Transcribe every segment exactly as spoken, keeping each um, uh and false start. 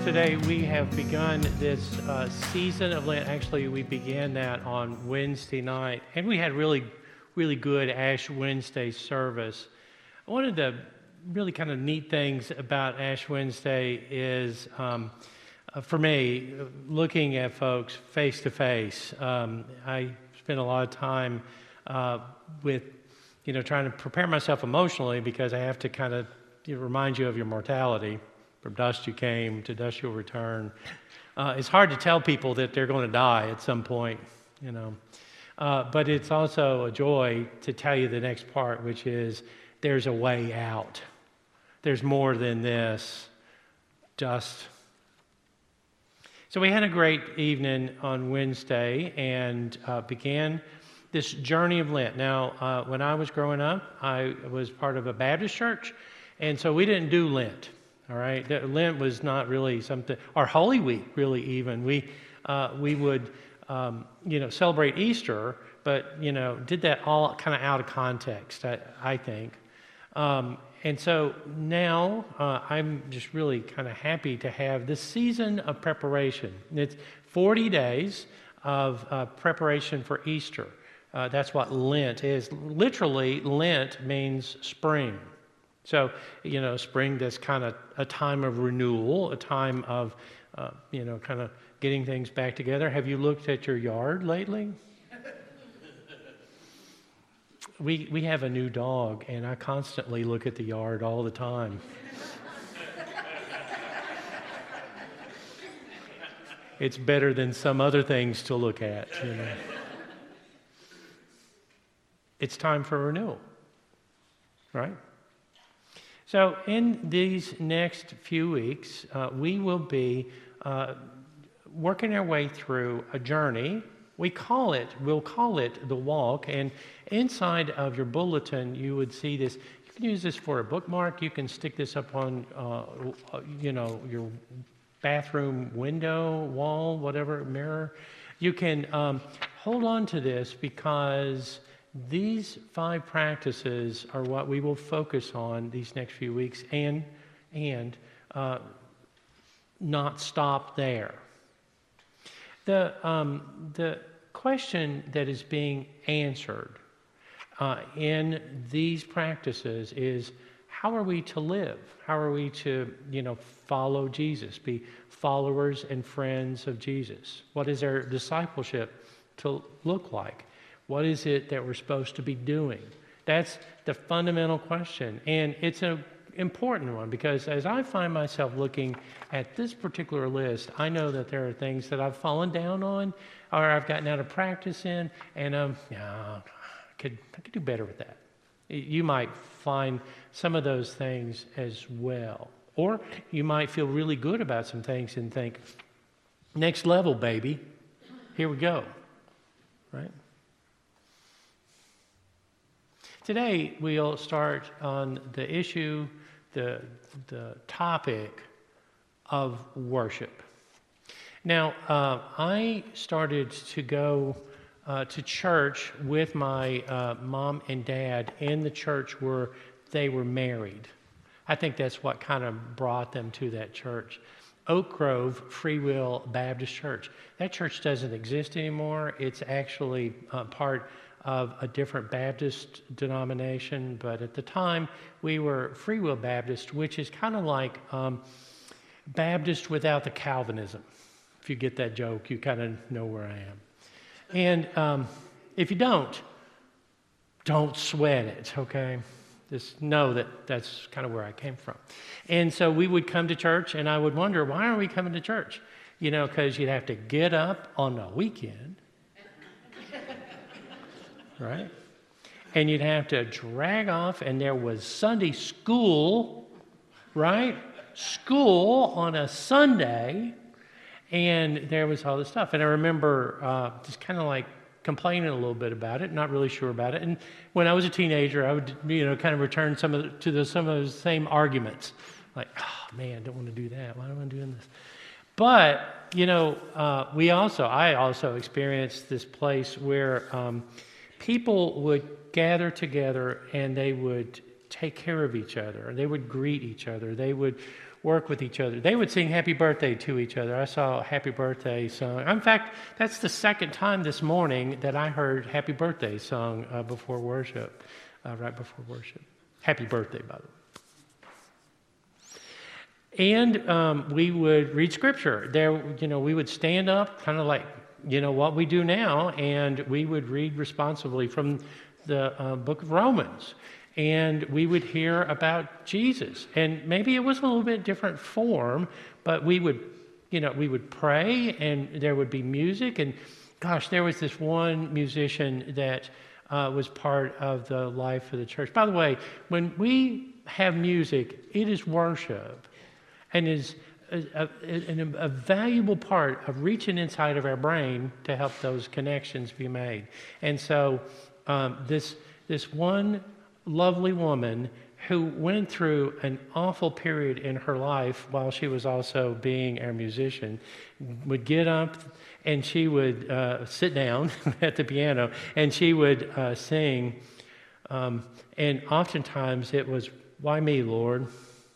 Today we have begun this uh, season of Lent. Actually, we began that on Wednesday night, and we had really, really good Ash Wednesday service. One of the really kind of neat things about Ash Wednesday is, um, uh, for me, looking at folks face to face. Um, I spend a lot of time uh, with, you know, trying to prepare myself emotionally because I have to kind of you know, remind you of your mortality. From dust you came, to dust you'll return. Uh, it's hard to tell people that they're going to die at some point, you know. Uh, but it's also a joy to tell you the next part, which is there's a way out. There's more than this dust. So we had a great evening on Wednesday and uh, began this journey of Lent. Now, uh, when I was growing up, I was part of a Baptist church, and so we didn't do Lent. All right, Lent was not really something, or Holy Week, really. Even we uh, we would um, you know celebrate Easter, but you know did that all kind of out of context. I, I think, um, and so now uh, I'm just really kind of happy to have this season of preparation. It's forty days of uh, preparation for Easter. Uh, that's what Lent is. Literally, Lent means spring. So, you know, spring, that's kind of a time of renewal, a time of, uh, you know, kind of getting things back together. Have you looked at your yard lately? we we have a new dog, and I constantly look at the yard all the time. It's better than some other things to look at, you know. It's time for renewal, right? So in these next few weeks, uh, we will be uh, working our way through a journey. We call it, we'll call it the walk. And inside of your bulletin, you would see this. You can use this for a bookmark. You can stick this up on, uh, you know, your bathroom window, wall, whatever, mirror. You can um, hold on to this because these five practices are what we will focus on these next few weeks and, and uh, not stop there. The, um, the question that is being answered uh, in these practices is, how are we to live? How are we to, you know, follow Jesus, be followers and friends of Jesus? What is our discipleship to look like? What is it that we're supposed to be doing? That's the fundamental question. And it's an important one because as I find myself looking at this particular list, I know that there are things that I've fallen down on or I've gotten out of practice in, and um, yeah, I could, I could do better with that. You might find some of those things as well. Or you might feel really good about some things and think, next level, baby. Here we go. Right? Today, we'll start on the issue, the, the topic of worship. Now, uh, I started to go uh, to church with my uh, mom and dad in the church where they were married. I think that's what kind of brought them to that church. Oak Grove Free Will Baptist Church. That church doesn't exist anymore. It's actually uh, part of a different Baptist denomination, but at the time we were Free Will Baptist, which is kind of like um, Baptist without the Calvinism. If you get that joke, you kind of know where I am. And um, if you don't, don't sweat it, okay? Just know that that's kind of where I came from. And so we would come to church, and I would wonder, why are we coming to church? You know, because you'd have to get up on the weekend, right? And you'd have to drag off, and there was Sunday school, right? School on a Sunday, and there was all this stuff. And I remember uh, just kind of like complaining a little bit about it, not really sure about it. And when I was a teenager, I would, you know, kind of return some of the, to the, some of those same arguments, like, oh man, I don't want to do that. Why am I doing this? But you know, uh, we also, I also experienced this place where um, people would gather together and they would take care of each other. They would greet each other. They would work with each other. They would sing happy birthday to each other. I saw a happy birthday sung. In fact, that's the second time this morning that I heard happy birthday sung uh, before worship, uh, right before worship. Happy birthday, by the way. And um, we would read scripture. There, you know, we would stand up, kind of like, you know, what we do now, and we would read responsibly from the uh, book of Romans. And we would hear about Jesus. And maybe it was a little bit different form, but we would, you know, we would pray, and there would be music. And gosh, there was this one musician that uh, was part of the life of the church. By the way, when we have music, it is worship. And is a, a, a valuable part of reaching inside of our brain to help those connections be made. And so um, this this one lovely woman who went through an awful period in her life while she was also being our musician would get up and she would uh, sit down at the piano and she would uh, sing. Um, and oftentimes it was, "Why me, Lord?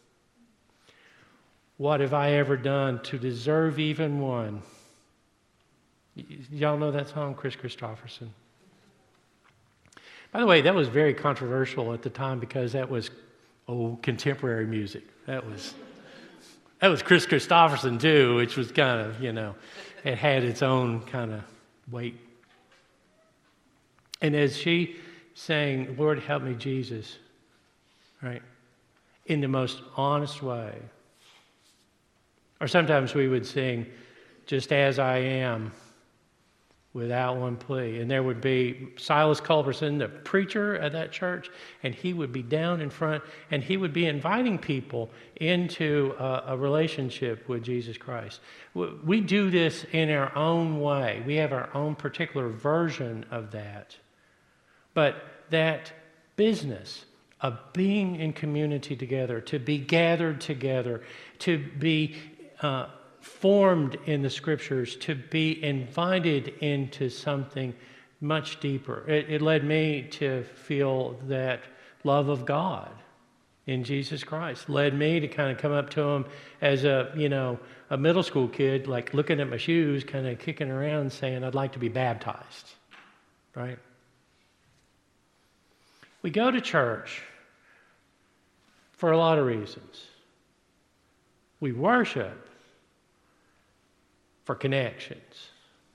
What have I ever done to deserve even one?" Y- y'all know that song, Chris Christopherson? By the way, that was very controversial at the time because that was old contemporary music. That was that was Chris Christopherson too, which was kind of, you know, it had its own kind of weight. And as she sang, "Lord, help me, Jesus," right, in the most honest way. Or sometimes we would sing, "Just as I am," without one plea. And there would be Silas Culberson, the preacher at that church, and he would be down in front, and he would be inviting people into a, a relationship with Jesus Christ. We do this in our own way. We have our own particular version of that. But that business of being in community together, to be gathered together, to be Uh, formed in the scriptures, to be invited into something much deeper. It, it led me to feel that love of God in Jesus Christ. Led me to kind of come up to him as a, you know, a middle school kid, like looking at my shoes, kind of kicking around saying, "I'd like to be baptized," right? We go to church for a lot of reasons. We worship for connections.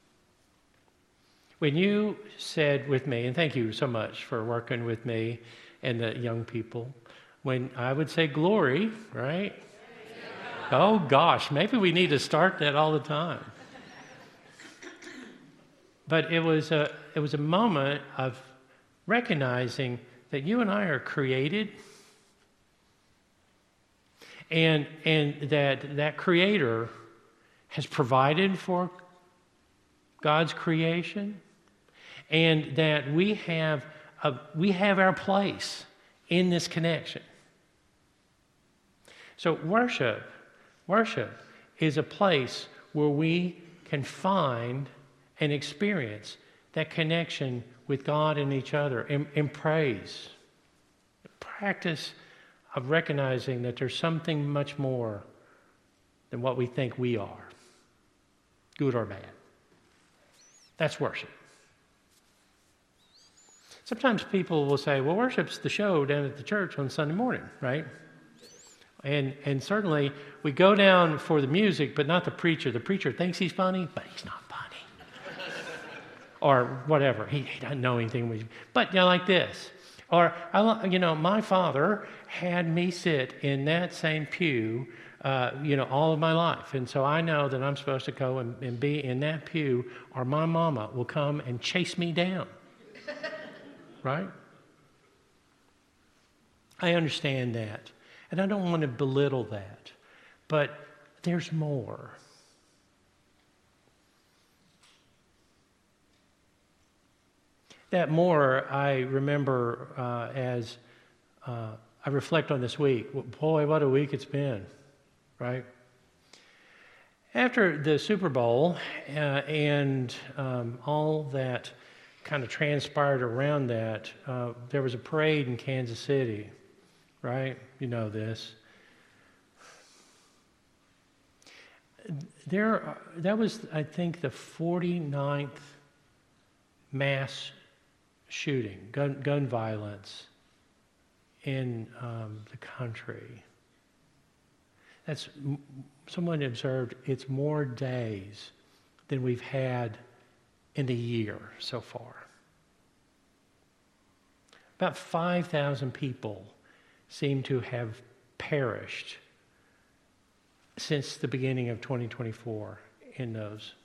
When you said with me, and thank you so much for working with me and the young people, when I would say glory, right? Yeah. Oh gosh, maybe we need to start that all the time. But it was a it was a moment of recognizing that you and I are created, and and that that Creator has provided for God's creation, and that we have a, we have our place in this connection. So worship, worship is a place where we can find and experience that connection with God and each other, in, in praise. Practice of recognizing that there's something much more than what we think we are, good or bad. That's worship. Sometimes people will say, well, worship's the show down at the church on Sunday morning, right? And and certainly we go down for the music, but not the preacher. The preacher thinks he's funny, but he's not funny. Or whatever. He, he doesn't know anything. But you know, like this. Or, I, you know, my father had me sit in that same pew, uh, you know, all of my life. And so I know that I'm supposed to go and, and be in that pew, or my mama will come and chase me down. Right? I understand that. And I don't want to belittle that. But there's more. That more, I remember uh, as uh, I reflect on this week. Boy, what a week it's been, right? After the Super Bowl uh, and um, all that kind of transpired around that, uh, there was a parade in Kansas City. right? You know this. There, that was, I think, the forty-ninth mass shooting, gun, gun violence in um, the country. That's, someone observed, it's more days than we've had in the year so far. About five thousand people seem to have perished since the beginning of twenty twenty-four in those.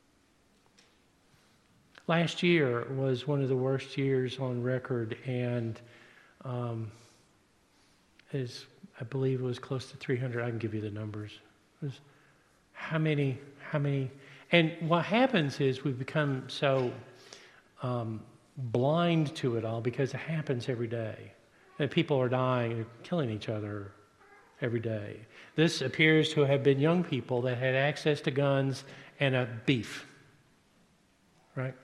Last year was one of the worst years on record, and um, is, I believe it was close to three hundred. I can give you the numbers. It was how many, how many, and what happens is we become so um, blind to it all because it happens every day. And people are dying and killing each other every day. This appears to have been young people that had access to guns and a beef, right?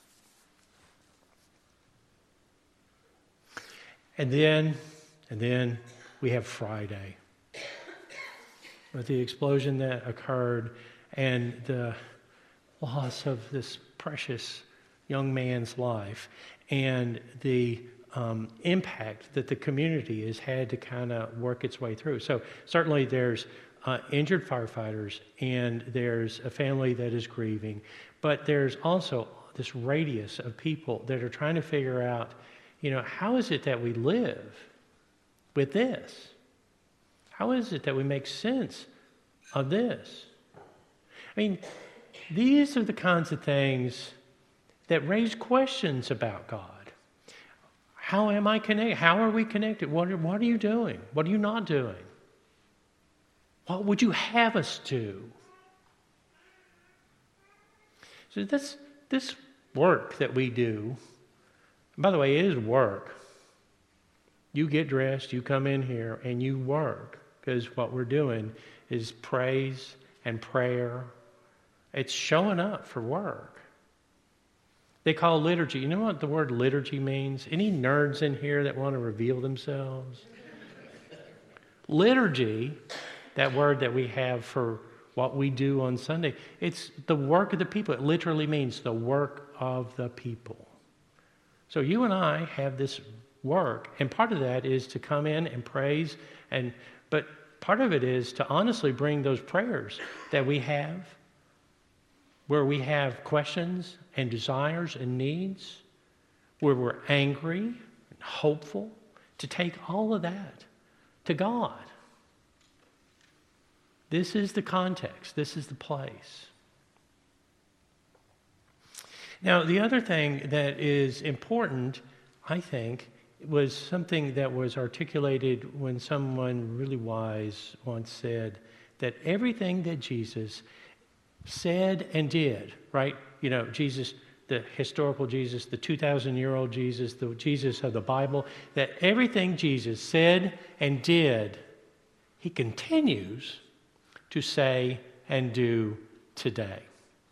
And then, and then we have Friday, with the explosion that occurred and the loss of this precious young man's life and the um, impact that the community has had to kind of work its way through. So certainly there's uh, injured firefighters and there's a family that is grieving, but there's also this radius of people that are trying to figure out, you know, how is it that we live with this? How is it that we make sense of this? I mean, these are the kinds of things that raise questions about God. How am I connected? How are we connected? What are, what are you doing? What are you not doing? What would you have us do? So this, this work that we do, by the way, it is work. You get dressed, you come in here, and you work, because what we're doing is praise and prayer. It's showing up for work. They call liturgy. You know what the word liturgy means? Any nerds in here that want to reveal themselves? Liturgy, that word that we have for what we do on Sunday, it's the work of the people. It literally means the work of the people. So you and I have this work, and part of that is to come in and praise, and but part of it is to honestly bring those prayers that we have, where we have questions and desires and needs, where we're angry and hopeful, to take all of that to God. This is the context. This is the place. Now, the other thing that is important, I think, was something that was articulated when someone really wise once said that everything that Jesus said and did, right? You know, Jesus, the historical Jesus, the two thousand year old Jesus, the Jesus of the Bible, that everything Jesus said and did, he continues to say and do today.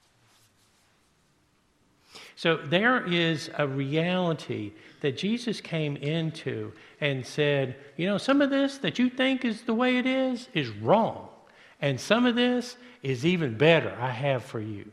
So there is a reality that Jesus came into and said, you know, some of this that you think is the way it is, is wrong. And some of this is even better I have for you.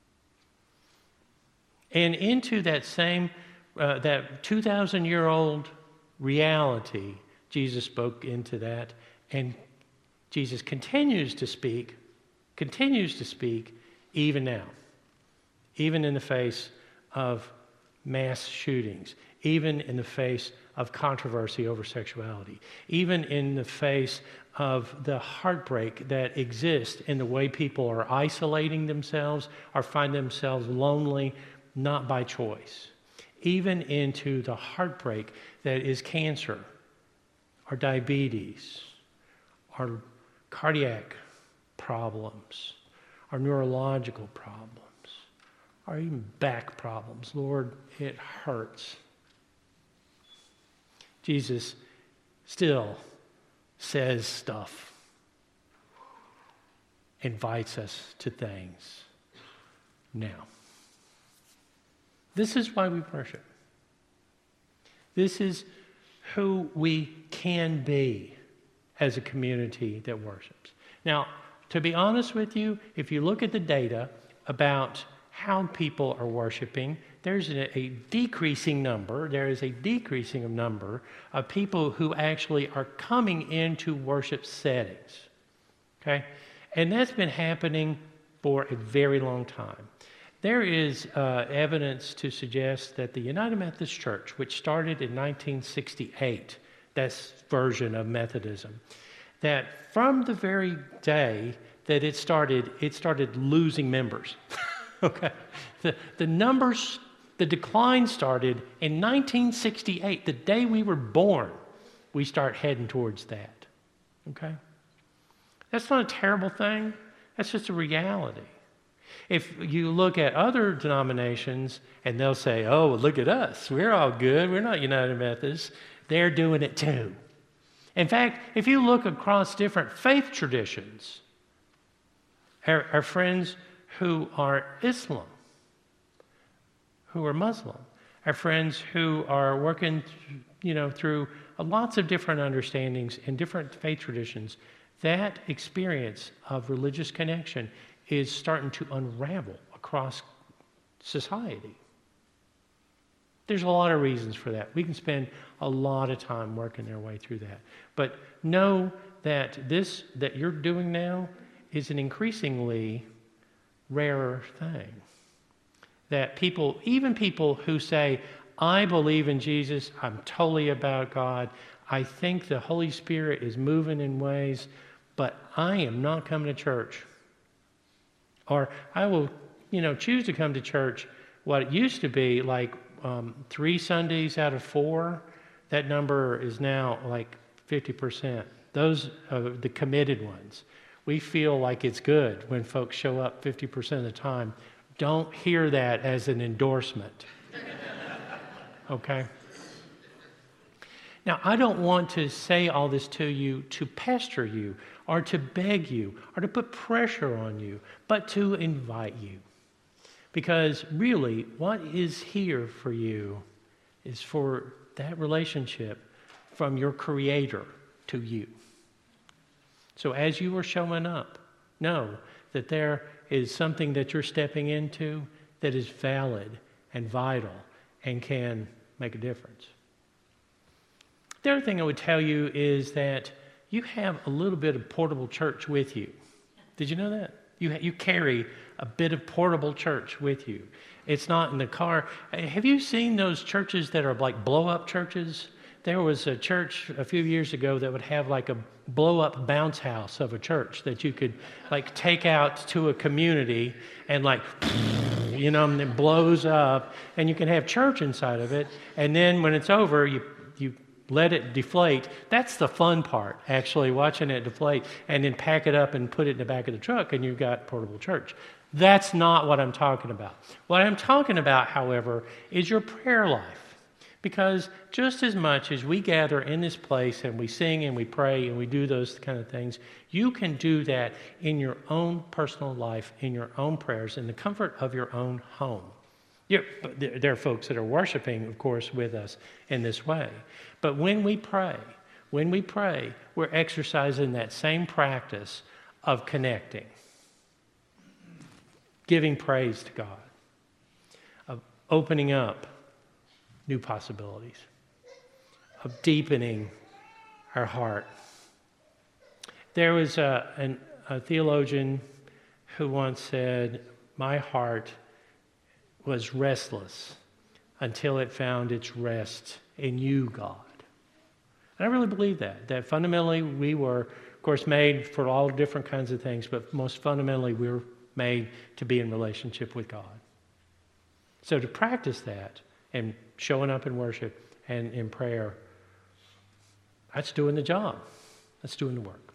And into that same, uh, that two thousand year old reality, Jesus spoke into that. And Jesus continues to speak, continues to speak even now, even in the face of mass shootings, even in the face of controversy over sexuality, even in the face of the heartbreak that exists in the way people are isolating themselves or find themselves lonely, not by choice, even into the heartbreak that is cancer or diabetes or cardiac problems or neurological problems or even back problems. Lord, it hurts. Jesus still says stuff, invites us to things now. This is why we worship. This is who we can be as a community that worships. Now, to be honest with you, if you look at the data about how people are worshiping, there's a, a decreasing number, there is a decreasing number of people who actually are coming into worship settings, okay? And that's been happening for a very long time. There is uh, evidence to suggest that the United Methodist Church, which started in nineteen sixty-eight, that's version of Methodism, that from the very day that it started, it started losing members. Okay, the, the numbers, the decline started in nineteen sixty-eight. The day we were born, we start heading towards that. Okay? That's not a terrible thing. That's just a reality. If you look at other denominations and they'll say, oh, well, look at us. We're all good. We're not United Methodists. They're doing it too. In fact, if you look across different faith traditions, our, our friends who are Islam, who are Muslim, our friends who are working, you know, through lots of different understandings in different faith traditions, that experience of religious connection is starting to unravel across society. There's a lot of reasons for that. We can spend a lot of time working our way through that. But know that this that you're doing now is an increasingly rarer thing. That people, even people who say, I believe in Jesus, I'm totally about God, I think the Holy Spirit is moving in ways, but I am not coming to church. Or I will, you know, choose to come to church what it used to be like um, three Sundays out of four. That number is now like fifty percent. Those are the committed ones. We feel like it's good when folks show up fifty percent of the time. Don't hear that as an endorsement. Okay? Now, I don't want to say all this to you to pester you or to beg you or to put pressure on you, but to invite you. Because really, what is here for you is for that relationship from your Creator to you. So as you are showing up, know that there is something that you're stepping into that is valid and vital and can make a difference. The other thing I would tell you is that you have a little bit of portable church with you. Did you know that? You, you carry a bit of portable church with you. It's not in the car. Have you seen those churches that are like blow-up churches? There was a church a few years ago that would have like a blow-up bounce house of a church that you could like take out to a community and like, you know, and it blows up and you can have church inside of it. And then when it's over, you you let it deflate. That's the fun part, actually, watching it deflate, and then pack it up and put it in the back of the truck, and you've got portable church. That's not what I'm talking about. What I'm talking about, however, is your prayer life. Because just as much as we gather in this place and we sing and we pray and we do those kind of things, you can do that in your own personal life, in your own prayers, in the comfort of your own home. Yeah, there are folks that are worshiping, of course, with us in this way. But when we pray, when we pray, we're exercising that same practice of connecting, giving praise to God, of opening up new possibilities, of deepening our heart. There was a, an, a theologian who once said, "My heart was restless until it found its rest in you, God." And I really believe that, that fundamentally we were, of course, made for all different kinds of things, but most fundamentally we were made to be in relationship with God. So to practice that and showing up in worship and in prayer, that's doing the job. That's doing the work.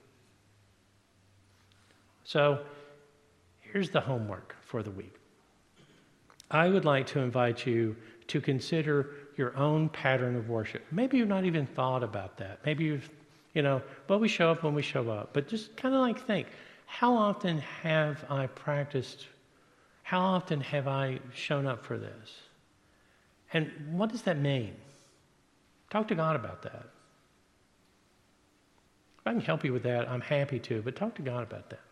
So here's the homework for the week. I would like to invite you to consider your own pattern of worship. Maybe you've not even thought about that. Maybe you've, you know, well, we show up when we show up. But just kind of like think, how often have I practiced, how often have I shown up for this? And what does that mean? Talk to God about that. If I can help you with that, I'm happy to, but talk to God about that.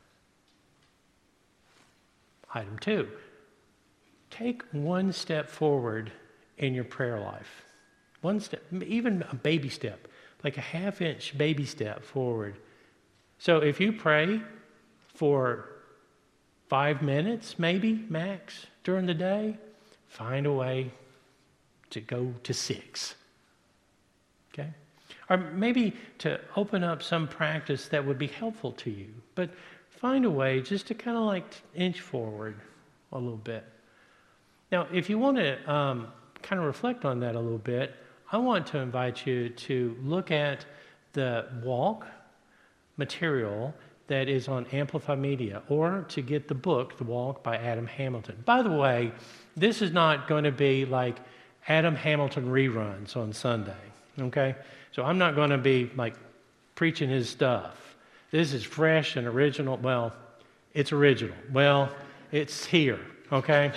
Item two, take one step forward in your prayer life. One step, even a baby step, like a half-inch baby step forward. So if you pray for five minutes, maybe, max, during the day, find a way to go to six. Okay? Or maybe to open up some practice that would be helpful to you. But find a way just to kind of like inch forward a little bit. Now, if you want to um, kind of reflect on that a little bit, I want to invite you to look at the walk material that is on Amplify Media, or to get the book, The Walk by Adam Hamilton. By the way, this is not going to be like Adam Hamilton reruns on Sunday, okay? So I'm not going to be like preaching his stuff. This is fresh and original. Well, it's original. Well, it's here, okay?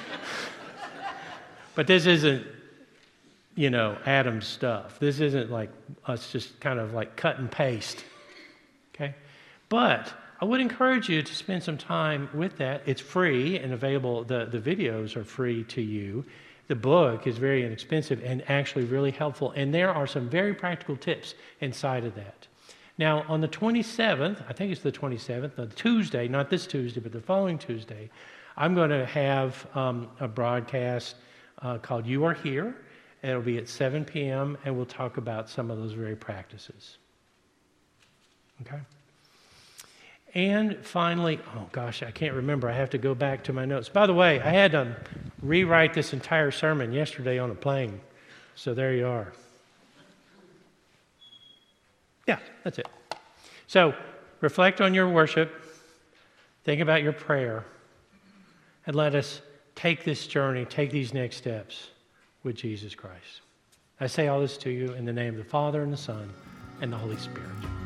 But this isn't, you know, Adam's stuff. This isn't like us just kind of like cut and paste, okay? But I would encourage you to spend some time with that. It's free and available. The, the videos are free to you. The book is very inexpensive and actually really helpful. And there are some very practical tips inside of that. Now, on the twenty-seventh, I think it's the twenty-seventh, the Tuesday, not this Tuesday, but the following Tuesday, I'm going to have um, a broadcast uh, called You Are Here. It'll be at seven p.m., and we'll talk about some of those very practices. Okay? And finally, oh gosh, I can't remember. I have to go back to my notes. By the way, I had to rewrite this entire sermon yesterday on a plane. So there you are. Yeah, that's it. So reflect on your worship. Think about your prayer. And let us take this journey, take these next steps with Jesus Christ. I say all this to you in the name of the Father and the Son and the Holy Spirit.